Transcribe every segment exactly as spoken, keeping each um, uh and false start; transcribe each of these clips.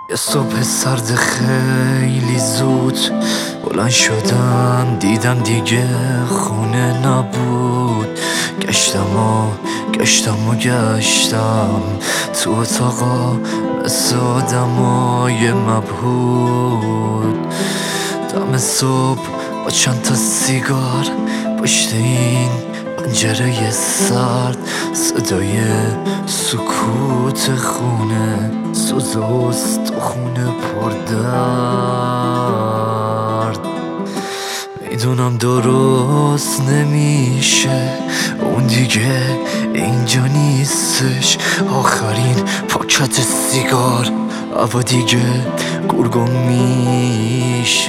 یه صبح سرد خیلی زود بلند شدم، دیدم دیگه خونه نبود. گشتم و گشتم و گشتم تو اتاقا مثل آدمای مبهود. دم صبح با چند تا سیگار پشت این پنجره سرد، صدای سکوت خونه، سوز استخونه پر درد. میدونم درست نمیشه، اون دیگه اینجا نیستش. آخرین پاکت سیگار هوا دیگه گرگم میشه.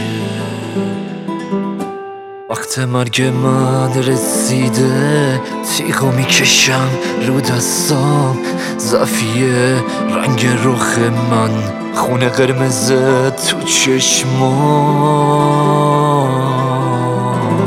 وقت مرگ من رسیده، تیغو میکشم رو دستام، زفیه رنگ رخ من، خونه قرمز تو چشمام.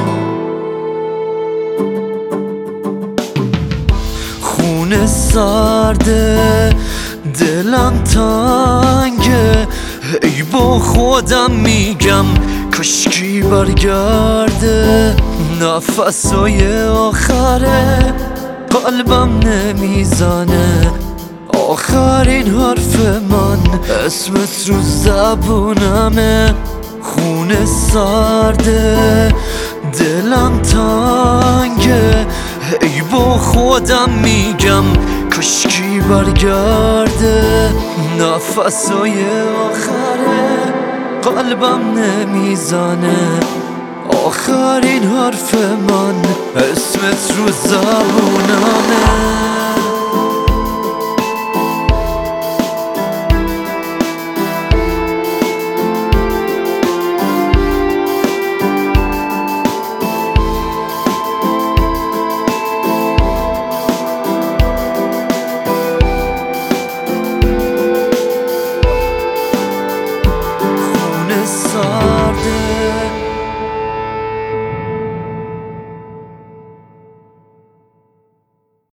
خونه سرده، دلم تنگه، ای با خودم میگم کاشکی برگرده. نفسای آخره قلبم نمیزنه، آخرین حرف من اسمت رو زبونمه. خونه سرده، دلم تنگه، ای با خودم میگم کاشکی برگرده. نفسای آخره قلبم نمیزنه، آخرین حرف من اسمت رو زبونمه.